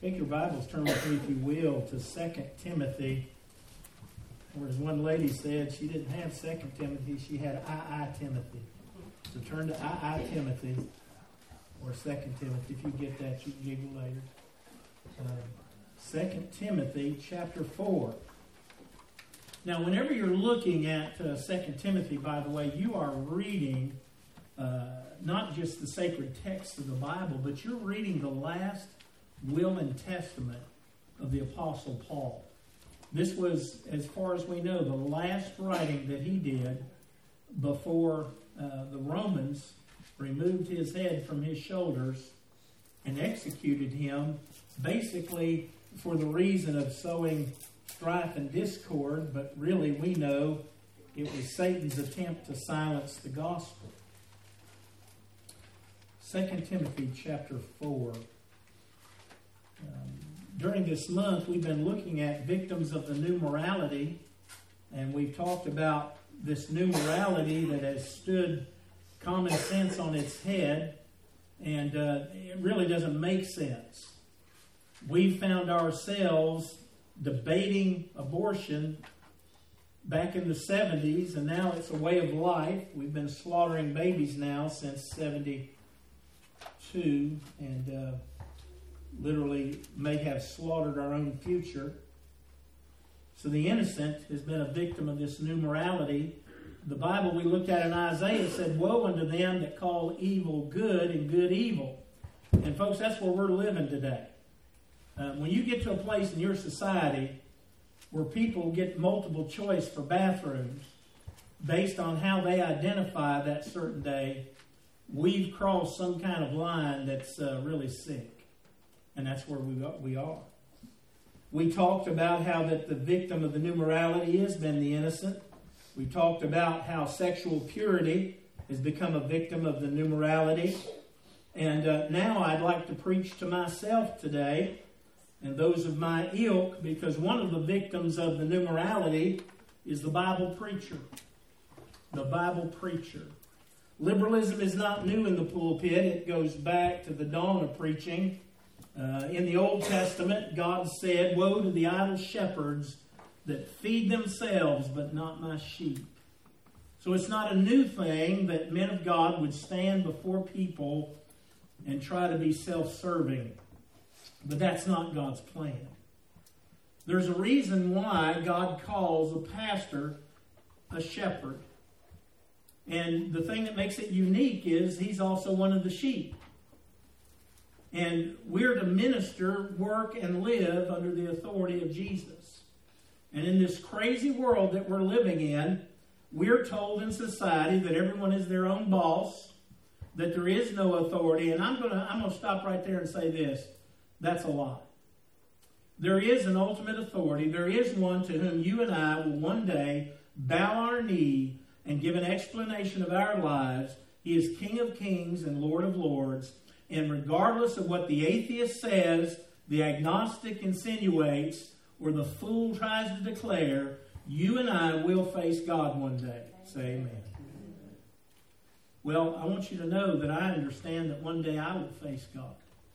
Take your Bibles, turn with me, if you will, to 2 Timothy. Or as one lady said, she didn't have 2 Timothy, she had I Timothy. So turn to I Timothy, or 2 Timothy. If you get that, you can giggle later. 2 Timothy chapter 4. Now, whenever you're looking at 2 Timothy, by the way, you are reading not just the sacred text of the Bible, but you're reading the last will and testament of the Apostle Paul. This was, as far as we know, the last writing that he did before the Romans removed his head from his shoulders and executed him, basically for the reason of sowing strife and discord, but really we know it was Satan's attempt to silence the gospel. 2 Timothy chapter 4. During this month, we've been looking at victims of the new morality, and we've talked about this new morality that has stood common sense on its head, and it really doesn't make sense. We found ourselves debating abortion back in the 70s, and now it's a way of life. We've been slaughtering babies now since 72, and literally may have slaughtered our own future. So the innocent has been a victim of this new morality. The Bible we looked at in Isaiah said, "Woe unto them that call evil good and good evil." And folks, that's where we're living today. When you get to a place in your society where people get multiple choice for bathrooms based on how they identify that certain day, we've crossed some kind of line that's really sick. And that's where we are. We talked about how that the victim of the new morality has been the innocent. We talked about how sexual purity has become a victim of the new morality. And now I'd like to preach to myself today and those of my ilk, because one of the victims of the new morality is the Bible preacher. The Bible preacher. Liberalism is not new in the pulpit. It goes back to the dawn of preaching. In the Old Testament, God said, "Woe to the idle shepherds that feed themselves, but not my sheep." So it's not a new thing that men of God would stand before people and try to be self-serving. But that's not God's plan. There's a reason why God calls a pastor a shepherd. And the thing that makes it unique is he's also one of the sheep. And we're to minister, work, and live under the authority of Jesus. And in this crazy world that we're living in, we're told in society that everyone is their own boss, that there is no authority. And I'm going to stop right there and say this. That's a lie. There is an ultimate authority. There is one to whom you and I will one day bow our knee and give an explanation of our lives. He is King of Kings and Lord of Lords. And regardless of what the atheist says, the agnostic insinuates, or the fool tries to declare, you and I will face God one day. Say amen. Well, I want you to know that I understand that one day I will face God.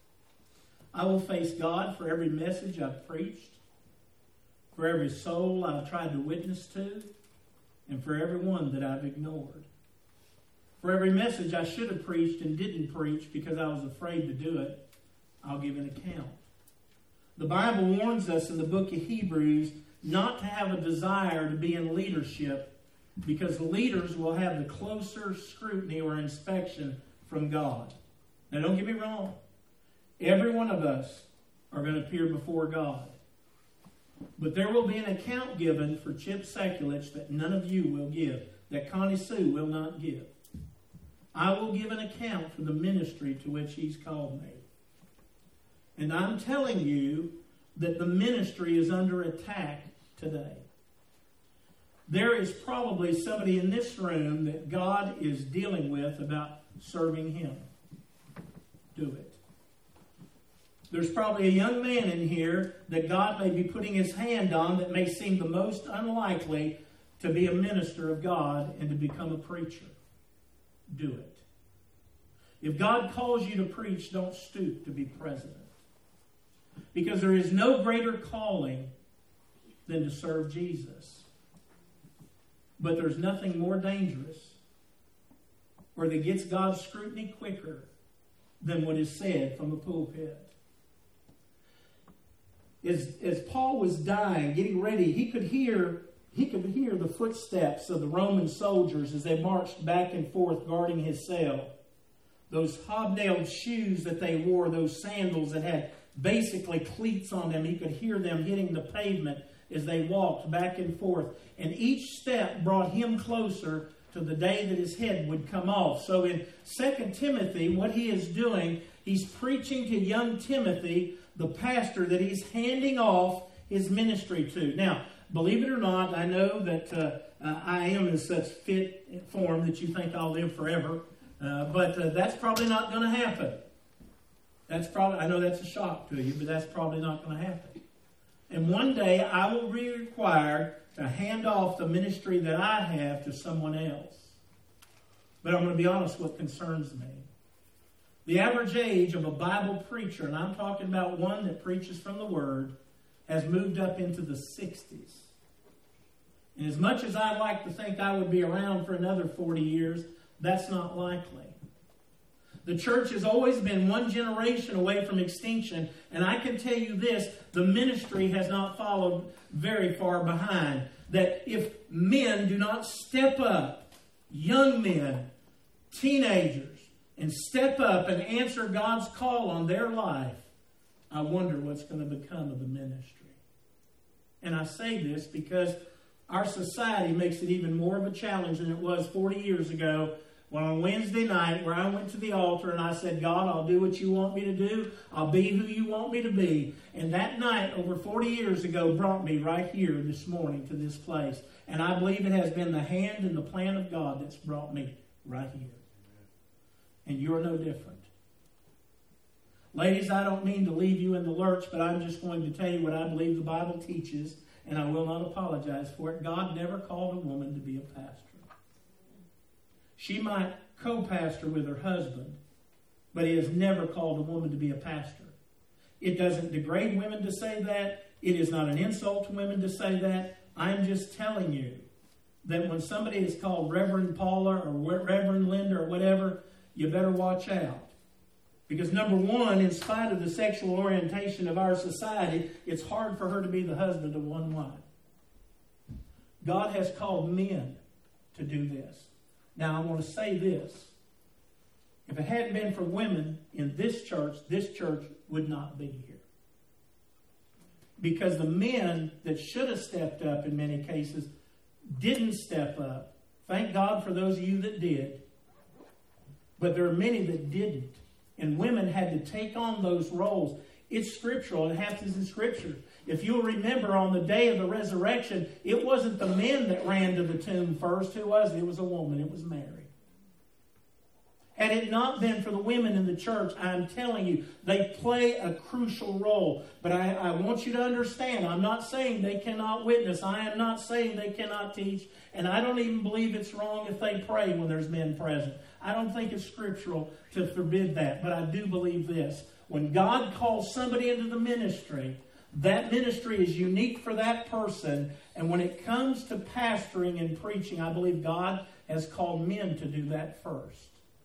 I will face God for every message I've preached, for every soul I've tried to witness to, and for every one that I've ignored. For every message I should have preached and didn't preach because I was afraid to do it, I'll give an account. The Bible warns us in the book of Hebrews not to have a desire to be in leadership, because leaders will have the closer scrutiny or inspection from God. Now don't get me wrong. Every one of us are going to appear before God. But there will be an account given for Chip Sekulich that none of you will give, that Connie Sue will not give. I will give an account for the ministry to which he's called me. And I'm telling you that the ministry is under attack today. There is probably somebody in this room that God is dealing with about serving him. Do it. There's probably a young man in here that God may be putting his hand on that may seem the most unlikely to be a minister of God and to become a preacher. Do it. If God calls you to preach, don't stoop to be president. Because there is no greater calling than to serve Jesus. But there's nothing more dangerous or that gets God's scrutiny quicker than what is said from the pulpit. As Paul was dying, getting ready, he could hear the footsteps of the Roman soldiers as they marched back and forth guarding his cell. Those hobnailed shoes that they wore, those sandals that had basically cleats on them, he could hear them hitting the pavement as they walked back and forth. And each step brought him closer to the day that his head would come off. So in 2 Timothy, what he is doing, he's preaching to young Timothy, the pastor that he's handing off his ministry to. Now, believe it or not, I know that I am in such fit form that you think I'll live forever. But that's probably not going to happen. I know that's a shock to you, but that's probably not going to happen. And one day I will be required to hand off the ministry that I have to someone else. But I'm going to be honest, what concerns me. The average age of a Bible preacher, and I'm talking about one that preaches from the Word, has moved up into the 60s. And as much as I'd like to think I would be around for another 40 years, that's not likely. The church has always been one generation away from extinction, and I can tell you this, the ministry has not followed very far behind. That if men do not step up, young men, teenagers, and step up and answer God's call on their life, I wonder what's going to become of the ministry. And I say this because our society makes it even more of a challenge than it was 40 years ago, when on Wednesday night, where I went to the altar and I said, God, I'll do what you want me to do. I'll be who you want me to be. And that night, over 40 years ago, brought me right here this morning to this place. And I believe it has been the hand and the plan of God that's brought me right here. And you're no different. Ladies, I don't mean to leave you in the lurch, but I'm just going to tell you what I believe the Bible teaches, and I will not apologize for it. God never called a woman to be a pastor. She might co-pastor with her husband, but he has never called a woman to be a pastor. It doesn't degrade women to say that. It is not an insult to women to say that. I'm just telling you that when somebody is called Reverend Paula or Reverend Linda or whatever, you better watch out. Because number one, in spite of the sexual orientation of our society, it's hard for her to be the husband of one wife. God has called men to do this. Now, I want to say this. If it hadn't been for women in this church would not be here. Because the men that should have stepped up in many cases didn't step up. Thank God for those of you that did. But there are many that didn't. And women had to take on those roles. It's scriptural. It happens in Scripture. If you'll remember, on the day of the resurrection, it wasn't the men that ran to the tomb first. Who was it? It was a woman. It was Mary. Had it not been for the women in the church, I'm telling you, they play a crucial role. But I want you to understand, I'm not saying they cannot witness. I am not saying they cannot teach. And I don't even believe it's wrong if they pray when there's men present. I don't think it's scriptural to forbid that. But I do believe this. When God calls somebody into the ministry, that ministry is unique for that person. And when it comes to pastoring and preaching, I believe God has called men to do that first.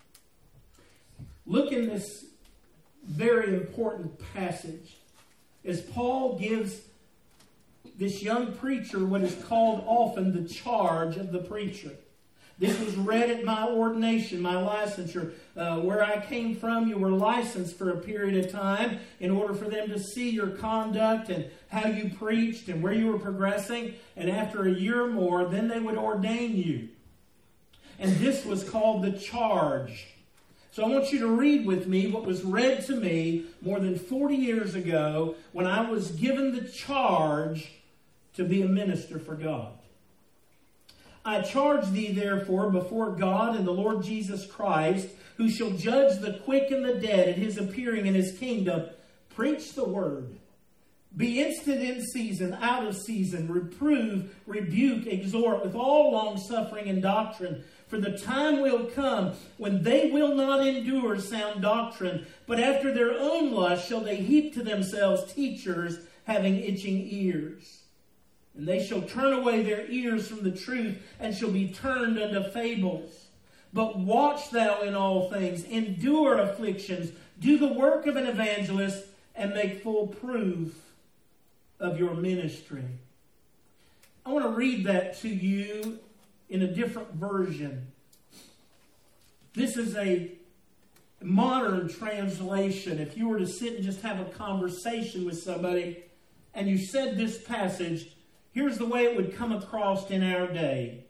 Look in this very important passage as Paul gives this young preacher what is called often the charge of the preacher. This was read at my ordination, my licensure. Where I came from, you were licensed for a period of time in order for them to see your conduct and how you preached and where you were progressing. And after a year or more, then they would ordain you. And this was called the charge. So I want you to read with me what was read to me more than 40 years ago when I was given the charge to be a minister for God. I charge thee therefore before God and the Lord Jesus Christ, who shall judge the quick and the dead at his appearing in his kingdom, preach the word. Be instant in season, out of season, reprove, rebuke, exhort with all long suffering and doctrine. For the time will come when they will not endure sound doctrine, but after their own lust shall they heap to themselves teachers having itching ears. And they shall turn away their ears from the truth, and shall be turned unto fables. But watch thou in all things, endure afflictions, do the work of an evangelist, and make full proof of your ministry. I want to read that to you in a different version. This is a modern translation. If you were to sit and just have a conversation with somebody and you said this passage, here's the way it would come across in our day.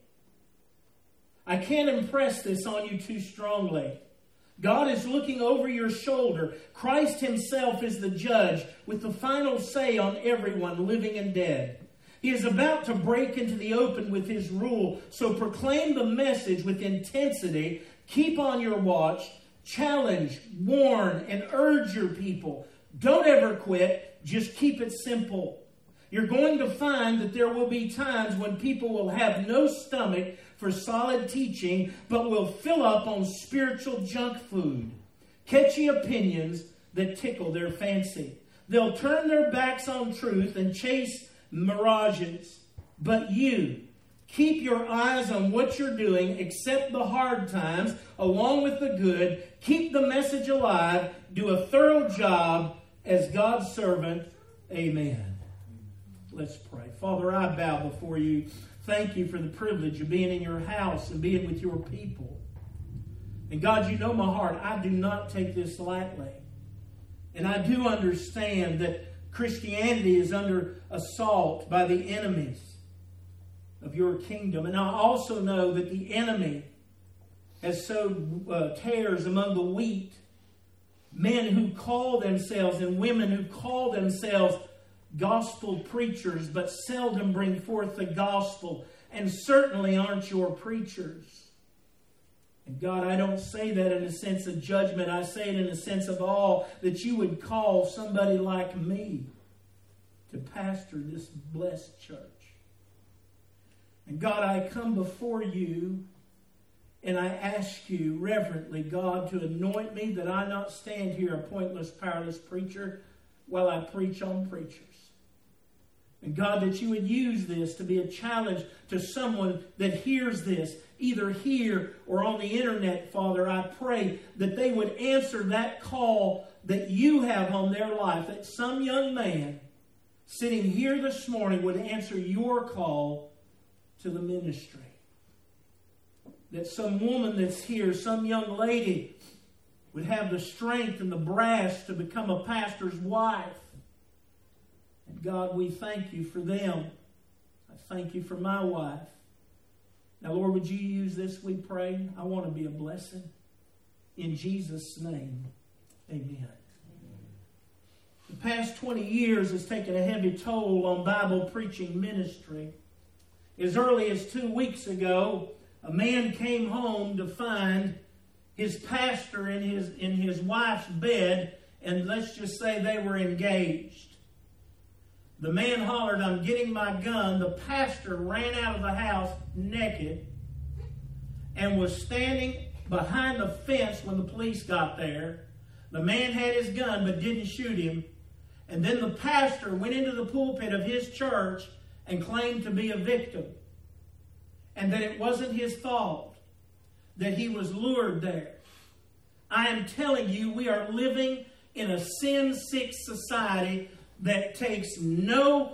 I can't impress this on you too strongly. God is looking over your shoulder. Christ himself is the judge with the final say on everyone, living and dead. He is about to break into the open with his rule. So proclaim the message with intensity. Keep on your watch. Challenge, warn, and urge your people. Don't ever quit. Just keep it simple. You're going to find that there will be times when people will have no stomach for solid teaching, but will fill up on spiritual junk food, catchy opinions that tickle their fancy. They'll turn their backs on truth and chase mirages. But you, keep your eyes on what you're doing, accept the hard times along with the good, keep the message alive, do a thorough job as God's servant. Amen. Let's pray. Father, I bow before you. Thank you for the privilege of being in your house and being with your people. And God, you know my heart. I do not take this lightly. And I do understand that Christianity is under assault by the enemies of your kingdom. And I also know that the enemy has sowed tares among the wheat. Men who call themselves and women who call themselves gospel preachers, but seldom bring forth the gospel, and certainly aren't your preachers. And God, I don't say that in a sense of judgment. I say it in a sense of awe that you would call somebody like me to pastor this blessed church. And God, I come before you and I ask you reverently, God, to anoint me that I not stand here a pointless, powerless preacher while I preach on preachers. And God, that you would use this to be a challenge to someone that hears this, either here or on the internet, Father. I pray that they would answer that call that you have on their life, that some young man sitting here this morning would answer your call to the ministry. That some woman that's here, some young lady, would have the strength and the brass to become a pastor's wife. And God, we thank you for them. I thank you for my wife. Now, Lord, would you use this, we pray? I want to be a blessing. In Jesus' name, amen. The past 20 years has taken a heavy toll on Bible preaching ministry. As early as 2 weeks ago, a man came home to find his pastor in his wife's bed, and let's just say they were engaged. The man hollered, "I'm getting my gun." The pastor ran out of the house naked and was standing behind the fence when the police got there. The man had his gun but didn't shoot him. And then the pastor went into the pulpit of his church and claimed to be a victim. And that it wasn't his fault, that he was lured there. I am telling you, we are living in a sin-sick society that takes no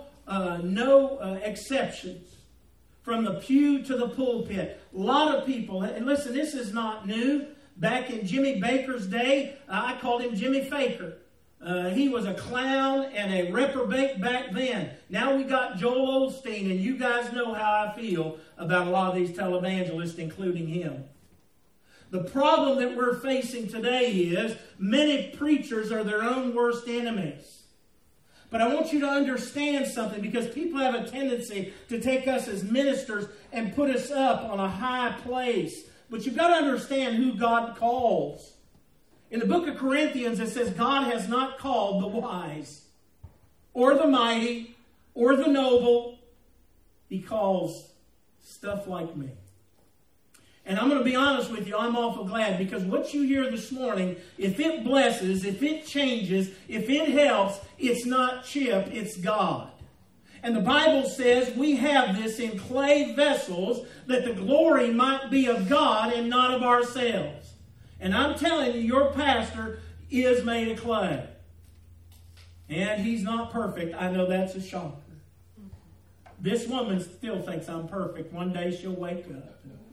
exceptions. From the pew to the pulpit. A lot of people, and listen, this is not new. Back in Jimmy Baker's day, I called him Jimmy Faker. He was a clown and a reprobate back then. Now we got Joel Osteen, and you guys know how I feel about a lot of these televangelists, including him. The problem that we're facing today is many preachers are their own worst enemies. But I want you to understand something, because people have a tendency to take us as ministers and put us up on a high place. But you've got to understand who God calls. In the book of Corinthians, it says God has not called the wise or the mighty or the noble. He calls stuff like me. And I'm going to be honest with you, I'm awful glad, because what you hear this morning, if it blesses, if it changes, if it helps, it's not Chip, it's God. And the Bible says we have this in clay vessels that the glory might be of God and not of ourselves. And I'm telling you, your pastor is made of clay. And he's not perfect. I know that's a shocker. This woman still thinks I'm perfect. One day she'll wake up.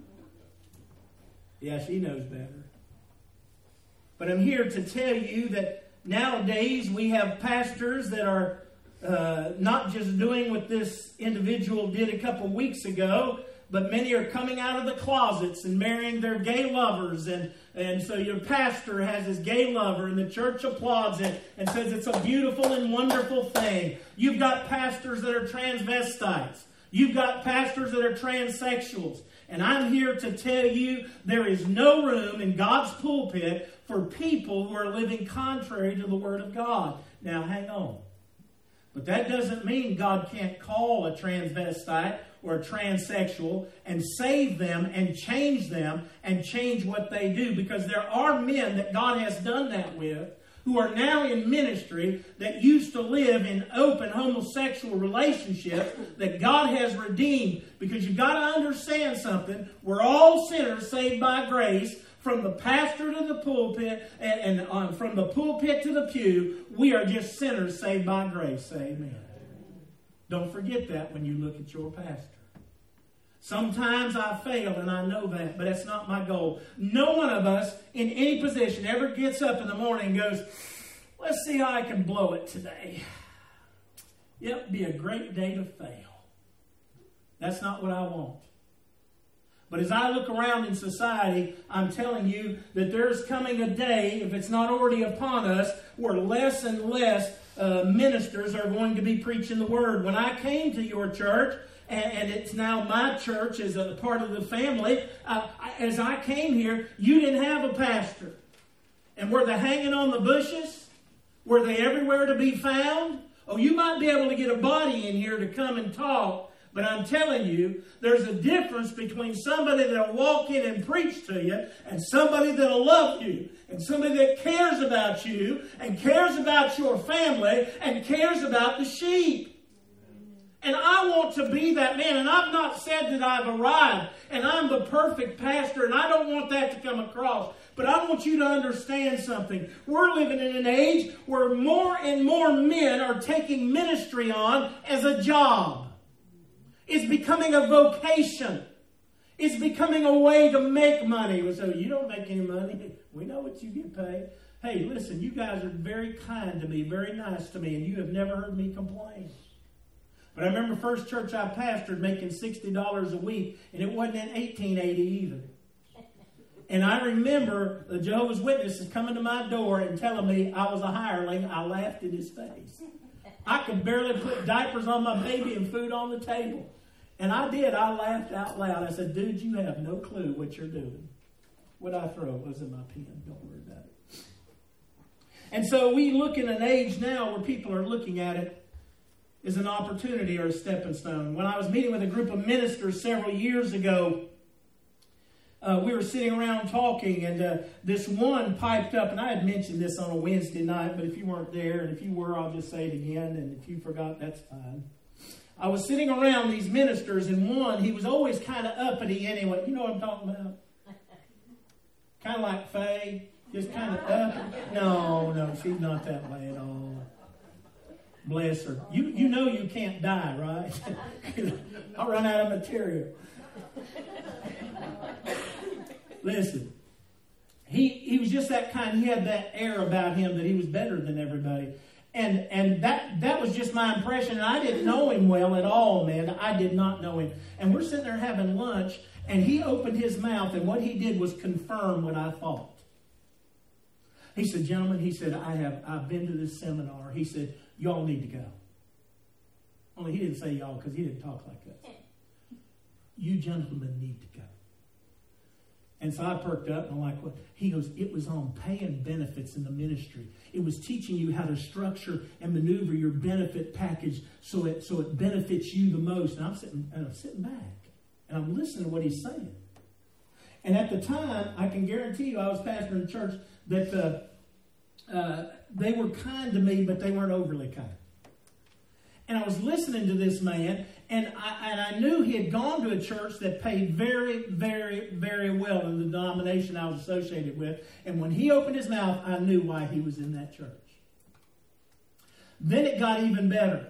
Yeah, she knows better. But I'm here to tell you that nowadays we have pastors that are not just doing what this individual did a couple weeks ago, but many are coming out of the closets and marrying their gay lovers. And so your pastor has his gay lover, and the church applauds it and says it's a beautiful and wonderful thing. You've got pastors that are transvestites. You've got pastors that are transsexuals. And I'm here to tell you there is no room in God's pulpit for people who are living contrary to the Word of God. Now, hang on. But that doesn't mean God can't call a transvestite or a transsexual and save them and change what they do. Because there are men that God has done that with who are now in ministry that used to live in open homosexual relationships that God has redeemed. Because you've got to understand something. We're all sinners saved by grace. From the pastor to the pulpit and from the pulpit to the pew, we are just sinners saved by grace. Say amen. Don't forget that when you look at your pastor. Sometimes I fail, and I know that, but that's not my goal. No one of us in any position ever gets up in the morning and goes, let's see how I can blow it today. It'll be a great day to fail. That's not what I want. But as I look around in society, I'm telling you that there's coming a day, if it's not already upon us, where less and less ministers are going to be preaching the Word. When I came to your church, and it's now my church as a part of the family, as I came here, you didn't have a pastor. And were they hanging on the bushes? Were they everywhere to be found? Oh, you might be able to get a body in here to come and talk. But I'm telling you, there's a difference between somebody that'll walk in and preach to you and somebody that'll love you and somebody that cares about you and cares about your family and cares about the sheep. And I want to be that man. And I've not said that I've arrived and I'm the perfect pastor, and I don't want that to come across. But I want you to understand something. We're living in an age where more and more men are taking ministry on as a job. It's becoming a vocation. It's becoming a way to make money. So you don't make any money. We know what you get paid. Hey, listen, you guys are very kind to me, very nice to me, and you have never heard me complain. But I remember first church I pastored making $60 a week, and it wasn't in 1880 either. And I remember the Jehovah's Witnesses coming to my door and telling me I was a hireling. I laughed in his face. I could barely put diapers on my baby and food on the table. And I did. I laughed out loud. I said, dude, you have no clue what you're doing. What I throw was in my pen. Don't worry about it. And so we look in an age now where people are looking at it as an opportunity or a stepping stone. When I was meeting with a group of ministers several years ago, we were sitting around talking, and this one piped up, and I had mentioned this on a Wednesday night, but if you weren't there, and if you were, I'll just say it again, and if you forgot, that's fine. I was sitting around these ministers, and one, he was always kind of uppity anyway. You know what I'm talking about? Kind of like Faye, just kind of uppity. No, she's not that way at all. Bless her. You know you can't die, right? I'll run out of material. Listen, he was just that kind. He had that air about him that he was better than everybody. And that was just my impression. And I didn't know him well at all, man. I did not know him. And we're sitting there having lunch, and he opened his mouth, and what he did was confirm what I thought. He said, gentlemen, he said, I've been to this seminar. He said, y'all need to go. Only he didn't say y'all because he didn't talk like that. You gentlemen need to go. And so I perked up, and I'm like, what? He goes, it was on paying benefits in the ministry. It was teaching you how to structure and maneuver your benefit package so it benefits you the most. And I'm sitting back, and I'm listening to what he's saying. And at the time, I can guarantee you, I was pastoring a church that they were kind to me, but they weren't overly kind. And I was listening to this man, and I knew he had gone to a church that paid very, very, very well in the denomination I was associated with. And when he opened his mouth, I knew why he was in that church. Then it got even better.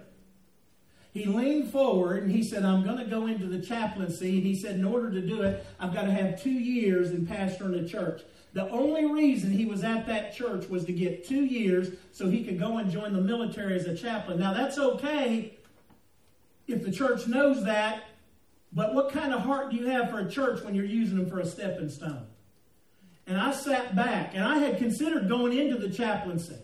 He leaned forward and he said, I'm going to go into the chaplaincy. And he said, in order to do it, I've got to have 2 years in pastoring a church. The only reason he was at that church was to get 2 years so he could go and join the military as a chaplain. Now, that's okay if the church knows that, but what kind of heart do you have for a church when you're using them for a stepping stone? And I sat back, and I had considered going into the chaplaincy.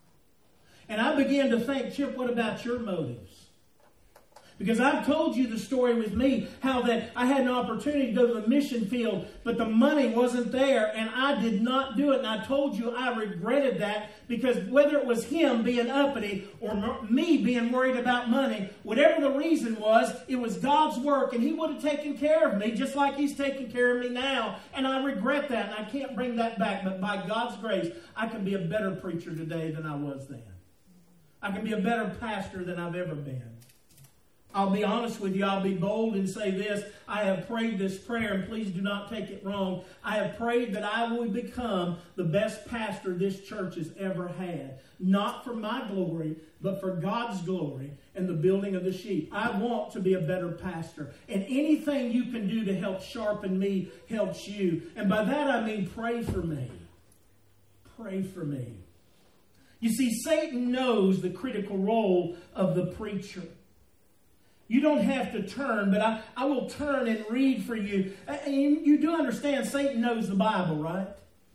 And I began to think, Chip, what about your motives? Because I've told you the story with me, how that I had an opportunity to go to the mission field, but the money wasn't there, and I did not do it. And I told you I regretted that, because whether it was him being uppity or me being worried about money, whatever the reason was, it was God's work, and he would have taken care of me just like he's taking care of me now. And I regret that, and I can't bring that back. But by God's grace, I can be a better preacher today than I was then. I can be a better pastor than I've ever been. I'll be honest with you. I'll be bold and say this. I have prayed this prayer, and please do not take it wrong. I have prayed that I will become the best pastor this church has ever had. Not for my glory, but for God's glory and the building of the sheep. I want to be a better pastor. And anything you can do to help sharpen me helps you. And by that I mean pray for me. Pray for me. You see, Satan knows the critical role of the preacher. You don't have to turn, but I will turn and read for you. You do understand Satan knows the Bible, right?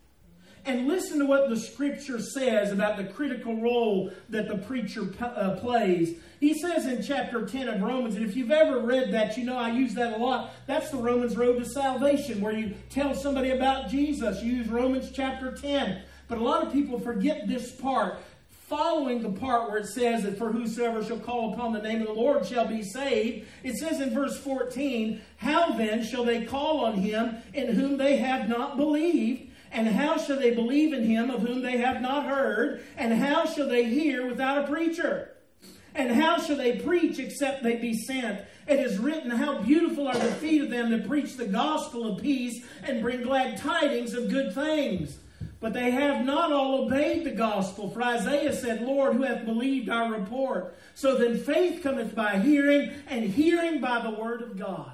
And listen to what the Scripture says about the critical role that the preacher plays. He says in chapter 10 of Romans, and if you've ever read that, you know I use that a lot. That's the Romans Road to Salvation, where you tell somebody about Jesus. You use Romans chapter 10. But a lot of people forget this part. Following the part where it says that for whosoever shall call upon the name of the Lord shall be saved, it says in verse 14, how then shall they call on him in whom they have not believed? And how shall they believe in him of whom they have not heard? And how shall they hear without a preacher? And how shall they preach except they be sent? It is written, how beautiful are the feet of them that preach the gospel of peace and bring glad tidings of good things. But they have not all obeyed the gospel. For Isaiah said, Lord, who hath believed our report? So then faith cometh by hearing, and hearing by the word of God.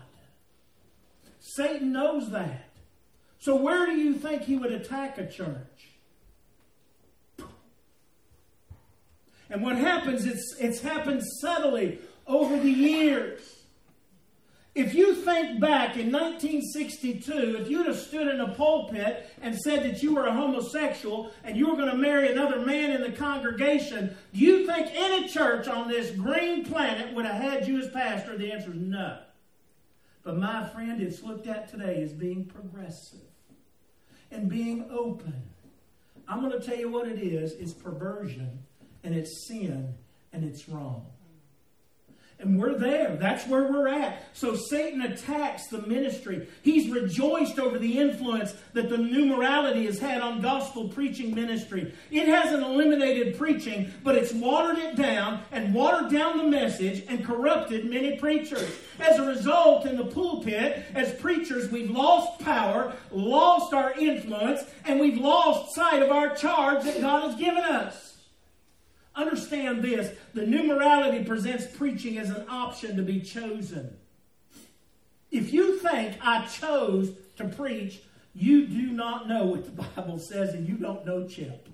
Satan knows that. So where do you think he would attack a church? And what happens, it's happened subtly over the years. If you think back in 1962, if you'd have stood in a pulpit and said that you were a homosexual and you were going to marry another man in the congregation, do you think any church on this green planet would have had you as pastor? The answer is no. But my friend, it's looked at today as being progressive and being open. I'm going to tell you what it is. It's perversion, and it's sin, and it's wrong. And we're there. That's where we're at. So Satan attacks the ministry. He's rejoiced over the influence that the new morality has had on gospel preaching ministry. It hasn't eliminated preaching, but it's watered it down and watered down the message and corrupted many preachers. As a result, in the pulpit, as preachers, we've lost power, lost our influence, and we've lost sight of our charge that God has given us. Understand this. The new morality presents preaching as an option to be chosen. If you think I chose to preach, you do not know what the Bible says, and you don't know Chip.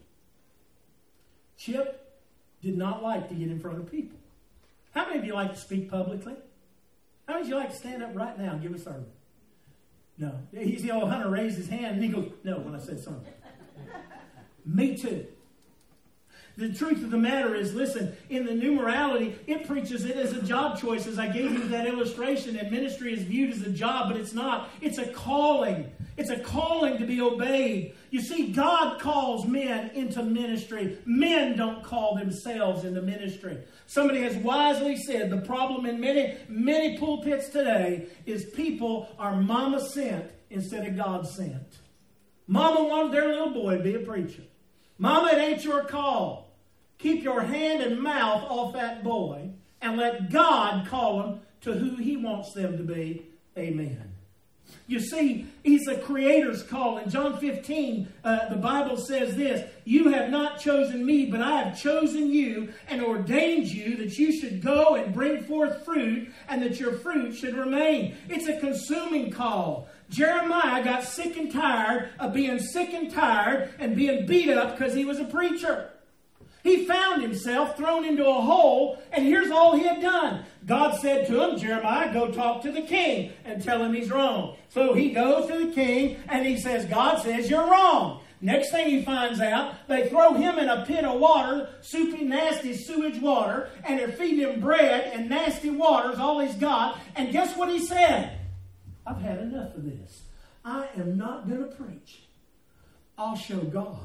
Chip did not like to get in front of people. How many of you like to speak publicly? How many of you like to stand up right now and give a sermon? No. You see old Hunter raised his hand, and he goes, no, when I said sermon. Me too. The truth of the matter is, listen, in the new morality, it preaches it as a job choice. As I gave you that illustration, and ministry is viewed as a job, but it's not. It's a calling. It's a calling to be obeyed. You see, God calls men into ministry. Men don't call themselves into ministry. Somebody has wisely said the problem in many pulpits today is people are mama sent instead of God sent. Mama wanted their little boy to be a preacher. Mama, it ain't your call. Keep your hand and mouth off that boy and let God call them to who He wants them to be. Amen. You see, He's a Creator's call. In John 15, the Bible says this, "You have not chosen me, but I have chosen you and ordained you that you should go and bring forth fruit and that your fruit should remain." It's a consuming call. Jeremiah got sick and tired of being sick and tired and being beat up because he was a preacher. He found himself thrown into a hole, and here's all he had done. God said to him, "Jeremiah, go talk to the king and tell him he's wrong." So he goes to the king, and he says, "God says you're wrong." Next thing he finds out, they throw him in a pit of water, soupy, nasty sewage water, and they're feeding him bread and nasty water is all he's got. And guess what he said? "I've had enough of this. I am not going to preach. I'll show God."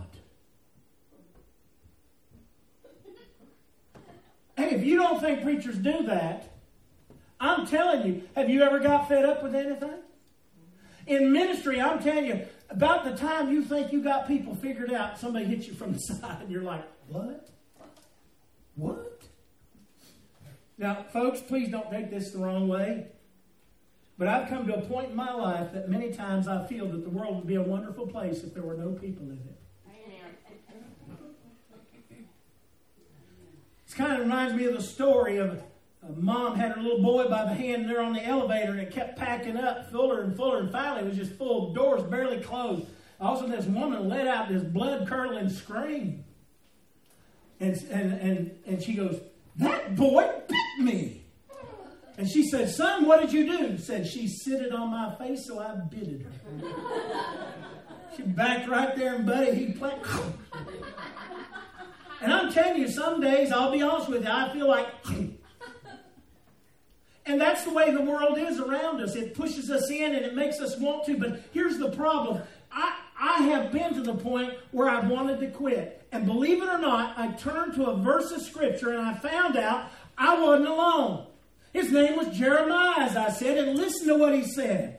Hey, if you don't think preachers do that, I'm telling you, have you ever got fed up with anything? In ministry, I'm telling you, about the time you think you got people figured out, somebody hits you from the side and you're like, what? What? Now, folks, please don't take this the wrong way. But I've come to a point in my life that many times I feel that the world would be a wonderful place if there were no people in it. It kind of reminds me of the story of a mom had her little boy by the hand and they're on the elevator and it kept packing up fuller and fuller and finally it was just full, doors barely closed. All of a sudden this woman let out this blood-curdling scream. And she goes, "That boy bit me." And she said, "Son, what did you do?" He said, "She sitted on my face, so I bitted her." She backed right there and buddy, he played. And I'm telling you, some days, I'll be honest with you, I feel like... And that's the way the world is around us. It pushes us in and it makes us want to. But here's the problem. I have been to the point where I've wanted to quit. And believe it or not, I turned to a verse of Scripture and I found out I wasn't alone. His name was Jeremiah, as I said, and listen to what he said.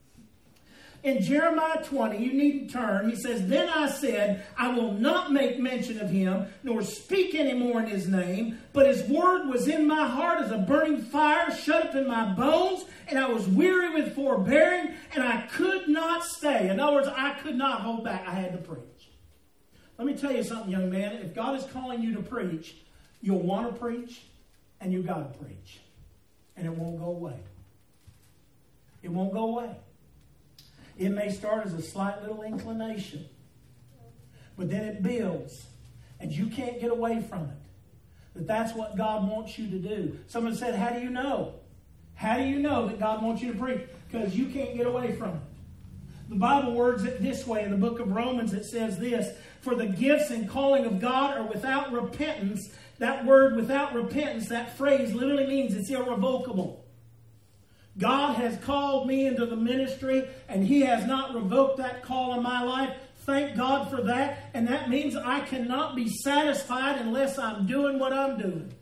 In Jeremiah 20, you needn't turn, he says, "Then I said, I will not make mention of him, nor speak any more in his name, but his word was in my heart as a burning fire shut up in my bones, and I was weary with forbearing, and I could not stay." In other words, I could not hold back. I had to preach. Let me tell you something, young man. If God is calling you to preach, you'll want to preach, and you've got to preach. And it won't go away. It won't go away. It may start as a slight little inclination, but then it builds, and you can't get away from it. That's what God wants you to do. Someone said, "How do you know?" How do you know that God wants you to preach? Because you can't get away from it. The Bible words it this way in the book of Romans. It says this, "For the gifts and calling of God are without repentance." That word "without repentance," that phrase literally means it's irrevocable. God has called me into the ministry, and He has not revoked that call in my life. Thank God for that. And that means I cannot be satisfied unless I'm doing what I'm doing.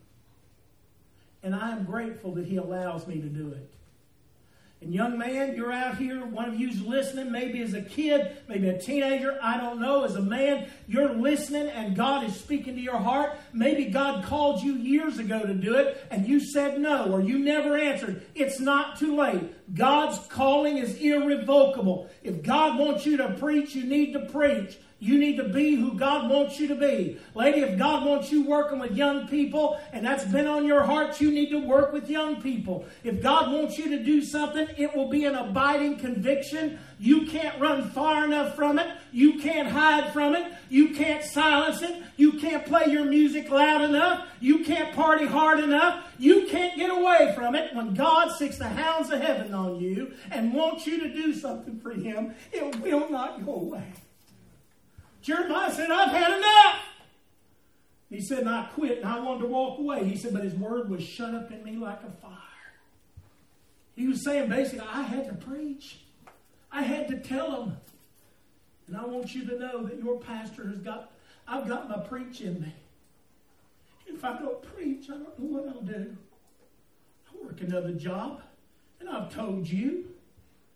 And I am grateful that He allows me to do it. And young man, you're out here, one of you's listening, maybe as a kid, maybe a teenager, I don't know, as a man, you're listening and God is speaking to your heart. Maybe God called you years ago to do it and you said no, or you never answered. It's not too late. God's calling is irrevocable. If God wants you to preach, you need to preach. You need to be who God wants you to be. Lady, if God wants you working with young people and that's been on your heart, you need to work with young people. If God wants you to do something, it will be an abiding conviction. You can't run far enough from it. You can't hide from it. You can't silence it. You can't play your music loud enough. You can't party hard enough. You can't get away from it. When God sticks the hounds of heaven on you and wants you to do something for Him, it will not go away. Jeremiah said, "I've had enough." He said, and I quit, and I wanted to walk away. He said, but his word was shut up in me like a fire. He was saying basically, I had to preach. I had to tell them. And I want you to know that your pastor I've got my preach in me. If I don't preach, I don't know what I'll do. I work another job, and I've told you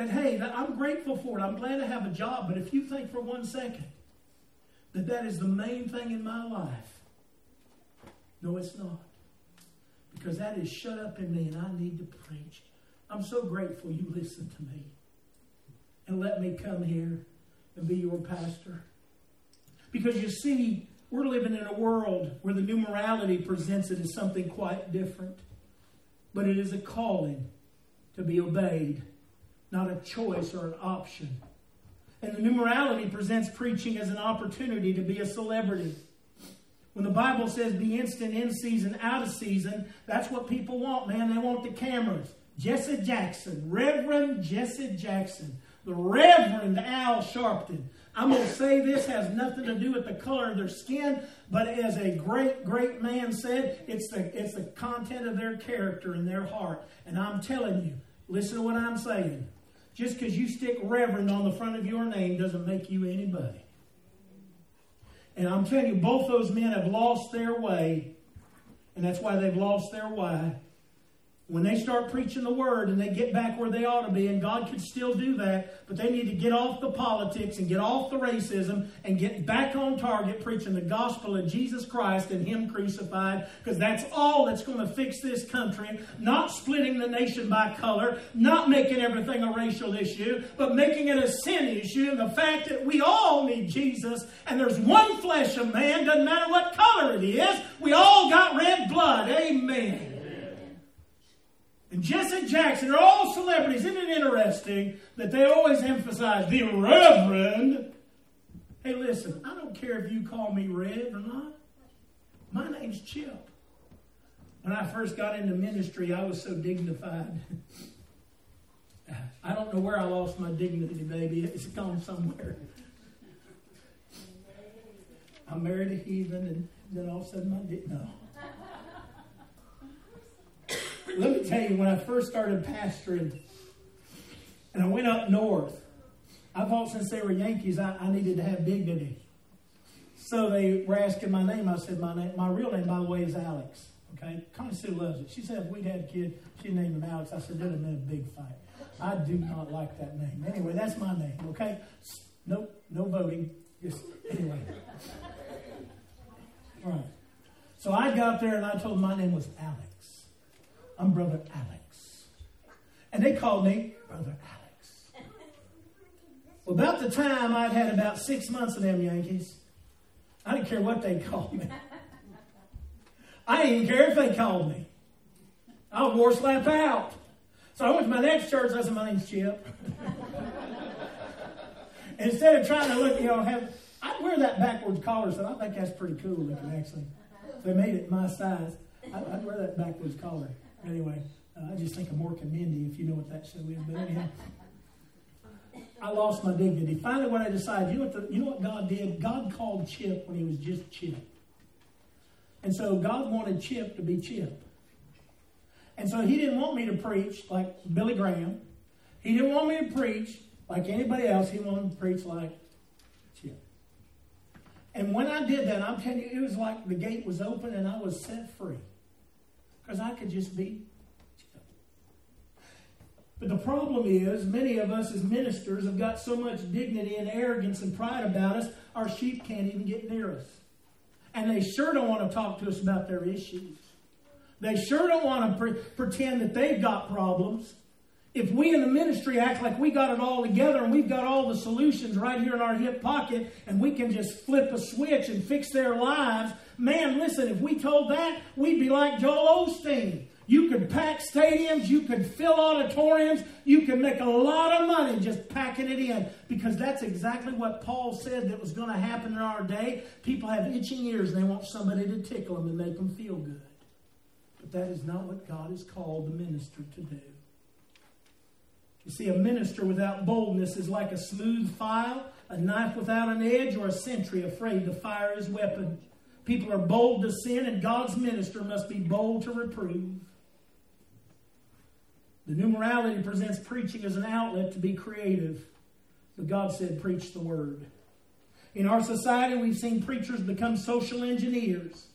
that, hey, I'm grateful for it. I'm glad to have a job. But if you think for 1 second that is the main thing in my life, no, it's not. Because that is shut up in me and I need to preach. I'm so grateful you listened to me and let me come here and be your pastor. Because you see, we're living in a world where the new morality presents it as something quite different. But it is a calling to be obeyed, not a choice or an option. And the new morality presents preaching as an opportunity to be a celebrity. When the Bible says be instant, in season, out of season, that's what people want, man. They want the cameras. Jesse Jackson, Reverend Jesse Jackson, the Reverend Al Sharpton. I'm going to say this has nothing to do with the color of their skin, but as a great, great man said, it's the content of their character and their heart. And I'm telling you, listen to what I'm saying. Just because you stick Reverend on the front of your name doesn't make you anybody. And I'm telling you, both those men have lost their way, and that's why they've lost their why. When they start preaching the Word and they get back where they ought to be, and God could still do that, but they need to get off the politics and get off the racism and get back on target preaching the gospel of Jesus Christ and Him crucified, because that's all that's going to fix this country. Not splitting the nation by color, not making everything a racial issue, but making it a sin issue, and the fact that we all need Jesus, and there's one flesh of man, doesn't matter what color it is, we all got red blood. Amen. And Jesse Jackson, they're all celebrities. Isn't it interesting that they always emphasize the Reverend? Hey, listen, I don't care if you call me Rev or not. My name's Chip. When I first got into ministry, I was so dignified. I don't know where I lost my dignity, baby. It's gone somewhere. I married a heathen, and then all of a sudden no. Let me tell you, when I first started pastoring, and I went up north, I thought since they were Yankees, I needed to have dignity. So they were asking my name. I said, my real name, by the way, is Alex. Okay? Connie Sue loves it. She said if we'd had a kid, she'd name him Alex. I said, there'd have been a big fight. I do not like that name. Anyway, that's my name. Okay? Nope, no voting. Just, anyway. All right. So I got there and I told them my name was Alex. I'm Brother Alex. And they called me Brother Alex. Well, about the time I'd had about 6 months of them Yankees, I didn't care what they called me. I didn't even care if they called me. I was more slapped out. So I went to my next church. I said, my name's Chip. Instead of trying to look, I'd wear that backwards collar, so I think that's pretty cool looking, actually. They made it my size. I'd wear that backwards collar. Anyway, I just think of Mork and Mindy, if you know what that show is. But anyhow, I lost my dignity. Finally, what I decided, you know what God did? God called Chip when he was just Chip. And so God wanted Chip to be Chip. And so He didn't want me to preach like Billy Graham. He didn't want me to preach like anybody else. He wanted to preach like Chip. And when I did that, I'm telling you, it was like the gate was open and I was set free. Because I could just be Chip. But the problem is, many of us as ministers have got so much dignity and arrogance and pride about us, our sheep can't even get near us. And they sure don't want to talk to us about their issues. They sure don't want to pretend that they've got problems. If we in the ministry act like we got it all together and we've got all the solutions right here in our hip pocket and we can just flip a switch and fix their lives, man, listen, if we told that, we'd be like Joel Osteen. You could pack stadiums, you could fill auditoriums, you could make a lot of money just packing it in. Because that's exactly what Paul said that was going to happen in our day. People have itching ears and they want somebody to tickle them and make them feel good. But that is not what God has called the minister to do. You see, a minister without boldness is like a smooth file, a knife without an edge, or a sentry afraid to fire his weapon. People are bold to sin, and God's minister must be bold to reprove. The new morality presents preaching as an outlet to be creative. But God said, preach the word. In our society, we've seen preachers become social engineers.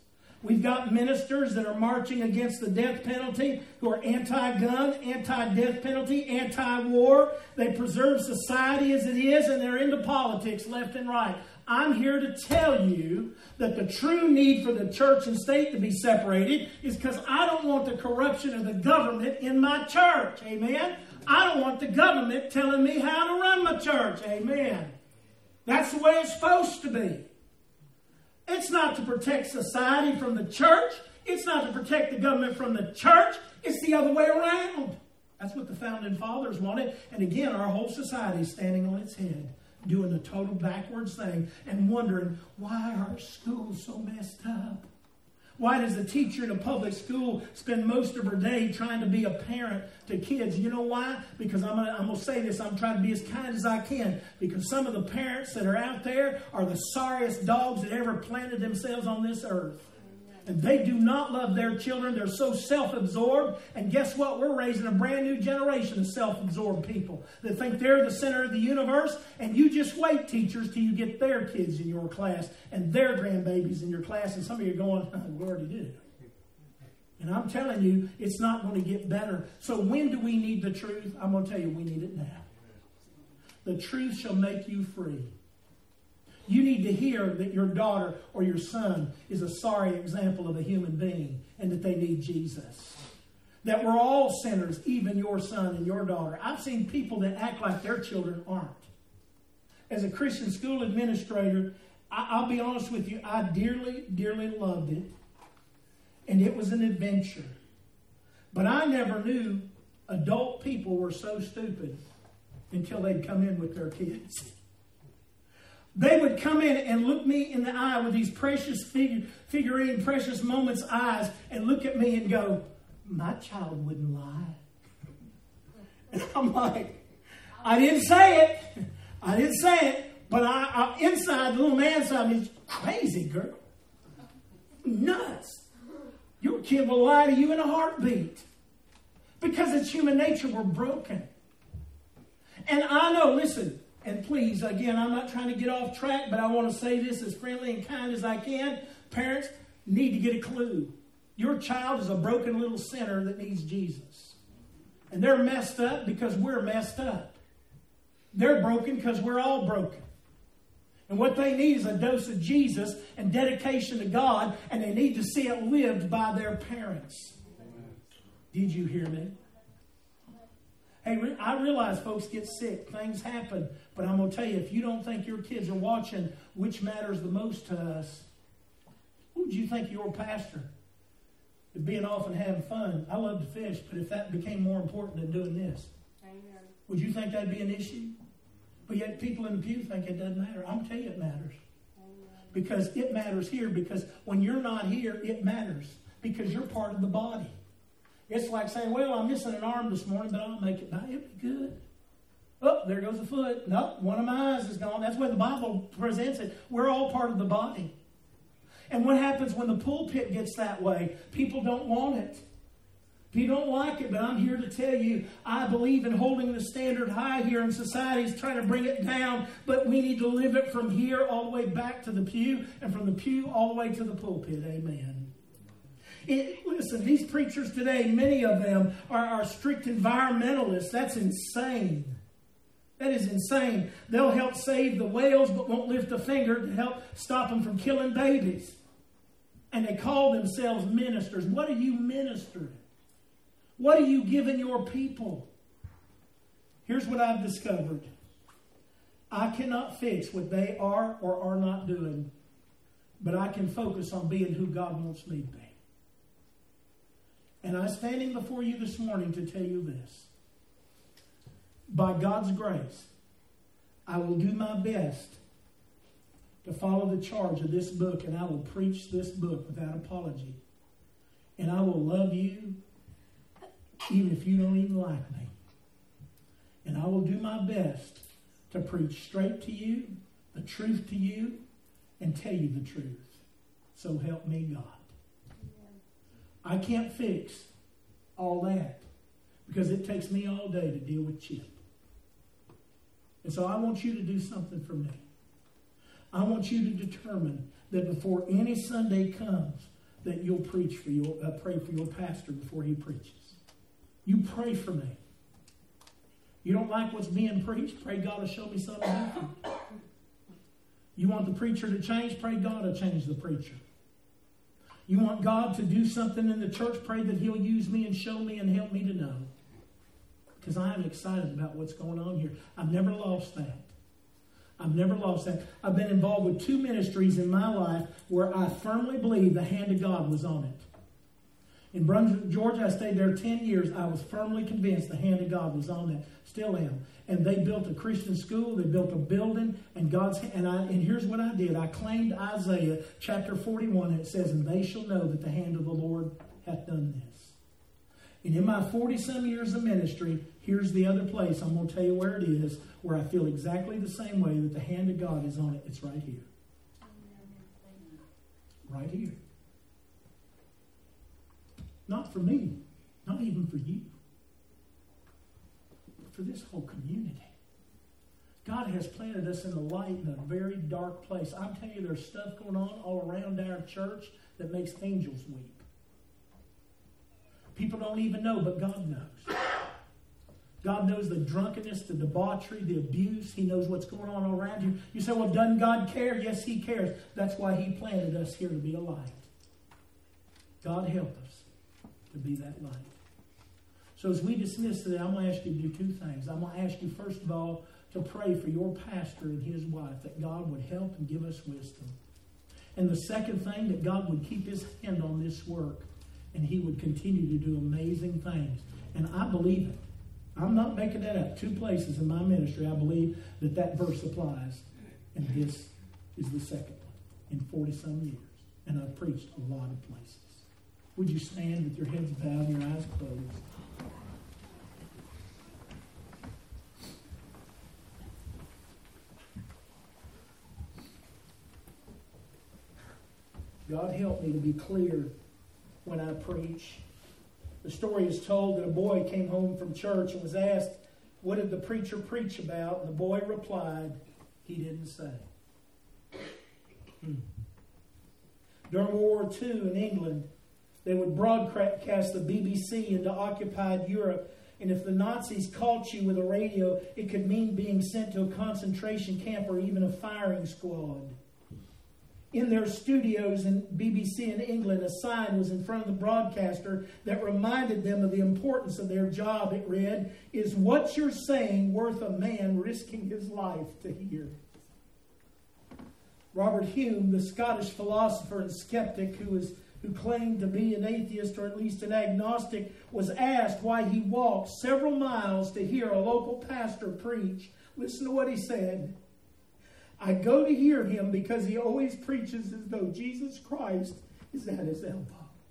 We've got ministers that are marching against the death penalty, who are anti-gun, anti-death penalty, anti-war. They preserve society as it is, and they're into politics left and right. I'm here to tell you that the true need for the church and state to be separated is because I don't want the corruption of the government in my church. Amen? I don't want the government telling me how to run my church. Amen? That's the way it's supposed to be. It's not to protect society from the church. It's not to protect the government from the church. It's the other way around. That's what the founding fathers wanted. And again, our whole society is standing on its head, doing the total backwards thing and wondering, why are our schools so messed up? Why does a teacher in a public school spend most of her day trying to be a parent to kids? You know why? Because I'm going to say this. I'm trying to be as kind as I can. Because some of the parents that are out there are the sorriest dogs that ever planted themselves on this earth. And they do not love their children. They're so self-absorbed. And guess what? We're raising a brand new generation of self-absorbed people that think they're the center of the universe. And you just wait, teachers, till you get their kids in your class and their grandbabies in your class. And some of you are going, oh, we already did. And I'm telling you, it's not going to get better. So when do we need the truth? I'm going to tell you, we need it now. The truth shall make you free. You need to hear that your daughter or your son is a sorry example of a human being and that they need Jesus. That we're all sinners, even your son and your daughter. I've seen people that act like their children aren't. As a Christian school administrator, I'll be honest with you, I dearly, dearly loved it. And it was an adventure. But I never knew adult people were so stupid until they'd come in with their kids. They would come in and look me in the eye with these precious figurine, precious moments eyes and look at me and go, my child wouldn't lie. And I'm like, I didn't say it. I didn't say it. But I inside, the little man inside me is crazy, girl. Nuts. Your kid will lie to you in a heartbeat. Because it's human nature. We're broken. And I know, listen, and please, again, I'm not trying to get off track, but I want to say this as friendly and kind as I can. Parents need to get a clue. Your child is a broken little sinner that needs Jesus. And they're messed up because we're messed up. They're broken because we're all broken. And what they need is a dose of Jesus and dedication to God, and they need to see it lived by their parents. Did you hear me? Hey, I realize folks get sick. Things happen. But I'm going to tell you, if you don't think your kids are watching which matters the most to us, who would you think your pastor? Being off and having fun. I love to fish, but if that became more important than doing this, amen, would you think that'd be an issue? But yet people in the pew think it doesn't matter. I'm telling you it matters. Amen. Because it matters here. Because when you're not here, it matters. Because you're part of the body. It's like saying, well, I'm missing an arm this morning, but I'll make it by. It'll be good. Oh, there goes a foot. Nope, one of my eyes is gone. That's the way the Bible presents it. We're all part of the body. And what happens when the pulpit gets that way? People don't want it. People don't like it, but I'm here to tell you, I believe in holding the standard high here in society, is trying to bring it down, but we need to live it from here all the way back to the pew, and from the pew all the way to the pulpit. Amen. Listen, these preachers today, many of them are strict environmentalists. That's insane. That is insane. They'll help save the whales, but won't lift a finger to help stop them from killing babies. And they call themselves ministers. What are you ministering? What are you giving your people? Here's what I've discovered. I cannot fix what they are or are not doing, but I can focus on being who God wants me to be. And I'm standing before you this morning to tell you this. By God's grace, I will do my best to follow the charge of this book, and I will preach this book without apology. And I will love you even if you don't even like me. And I will do my best to preach straight to you, the truth to you, and tell you the truth. So help me God. I can't fix all that because it takes me all day to deal with Chip. And so I want you to do something for me. I want you to determine that before any Sunday comes, that you'll pray for your pastor before he preaches. You pray for me. You don't like what's being preached? Pray God will show me something different. You want the preacher to change? Pray God will change the preacher. You want God to do something in the church? Pray that He'll use me and show me and help me to know. Because I am excited about what's going on here. I've never lost that. I've never lost that. I've been involved with 2 ministries in my life where I firmly believe the hand of God was on it. In Brunswick, Georgia, I stayed there 10 years. I was firmly convinced the hand of God was on that. Still am. And they built a Christian school. They built a building. And here's what I did. I claimed Isaiah chapter 41. And it says, "And they shall know that the hand of the Lord hath done this." And in my 40-some years of ministry, here's the other place. I'm going to tell you where it is, where I feel exactly the same way that the hand of God is on it. It's right here. Right here. Not for me. Not even for you. But for this whole community. God has planted us in the light in a very dark place. I'm telling you, there's stuff going on all around our church that makes angels weep. People don't even know, but God knows. God knows the drunkenness, the debauchery, the abuse. He knows what's going on all around you. You say, well, doesn't God care? Yes, He cares. That's why He planted us here to be a light. God help us to be that light. So as we dismiss today, I'm going to ask you to do 2 things. I'm going to ask you, first of all, to pray for your pastor and his wife, that God would help and give us wisdom. And the second thing, that God would keep His hand on this work and He would continue to do amazing things. And I believe it. I'm not making that up. 2 places in my ministry I believe that verse applies. And this is the second one in 40-some years. And I've preached a lot of places. Would you stand with your heads bowed and your eyes closed? God help me to be clear when I preach. The story is told that a boy came home from church and was asked, what did the preacher preach about? And the boy replied, he didn't say. During World War II in England, they would broadcast the BBC into occupied Europe. And if the Nazis caught you with a radio, it could mean being sent to a concentration camp or even a firing squad. In their studios in BBC in England, a sign was in front of the broadcaster that reminded them of the importance of their job. It read, "Is what you're saying worth a man risking his life to hear?" Robert Hume, the Scottish philosopher and skeptic who claimed to be an atheist or at least an agnostic, was asked why he walked several miles to hear a local pastor preach. Listen to what he said. "I go to hear him because he always preaches as though Jesus Christ is at his elbow."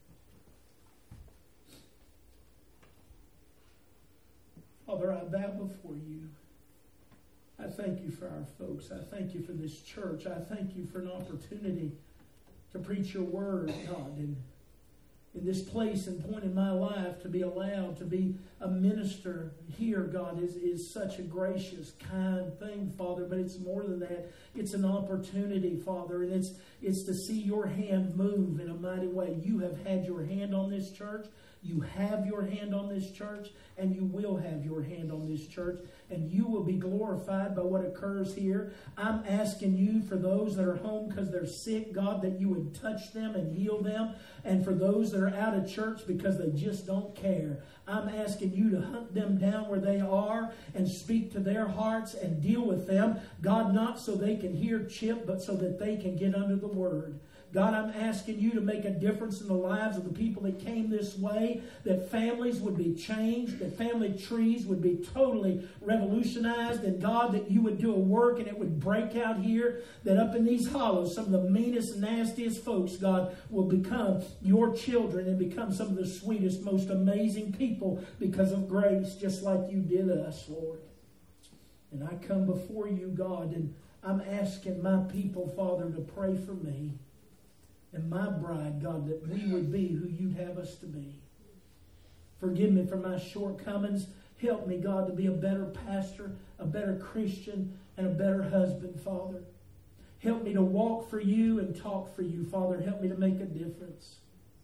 Father, I bow before you. I thank you for our folks. I thank you for this church. I thank you for an opportunity to preach your word, God, and in this place and point in my life to be allowed to be a minister here, God, is such a gracious, kind thing, Father. But it's more than that. It's an opportunity, Father, and it's to see your hand move in a mighty way. You have had your hand on this church. You have your hand on this church, and you will have your hand on this church, and you will be glorified by what occurs here. I'm asking you for those that are home because they're sick, God, that you would touch them and heal them. And for those that are out of church because they just don't care, I'm asking you to hunt them down where they are and speak to their hearts and deal with them. God, not so they can hear Chip, but so that they can get under the Word. God, I'm asking you to make a difference in the lives of the people that came this way, that families would be changed, that family trees would be totally revolutionized, and God, that you would do a work and it would break out here, that up in these hollows, some of the meanest, nastiest folks, God, will become your children and become some of the sweetest, most amazing people because of grace, just like you did us, Lord. And I come before you, God, and I'm asking my people, Father, to pray for me and my bride, God, that we would be who you'd have us to be. Forgive me for my shortcomings. Help me, God, to be a better pastor, a better Christian, and a better husband, Father. Help me to walk for you and talk for you, Father. Help me to make a difference.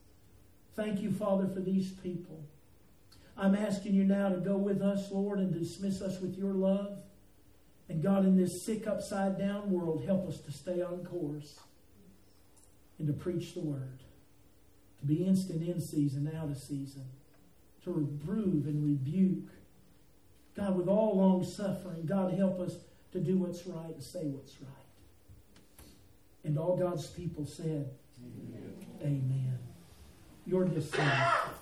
Thank you, Father, for these people. I'm asking you now to go with us, Lord, and dismiss us with your love. And God, in this sick, upside-down world, help us to stay on course and to preach the word, to be instant in season, out of season, to reprove and rebuke. God, with all long suffering, God, help us to do what's right and say what's right. And all God's people said, Amen. Amen. You're dismissed.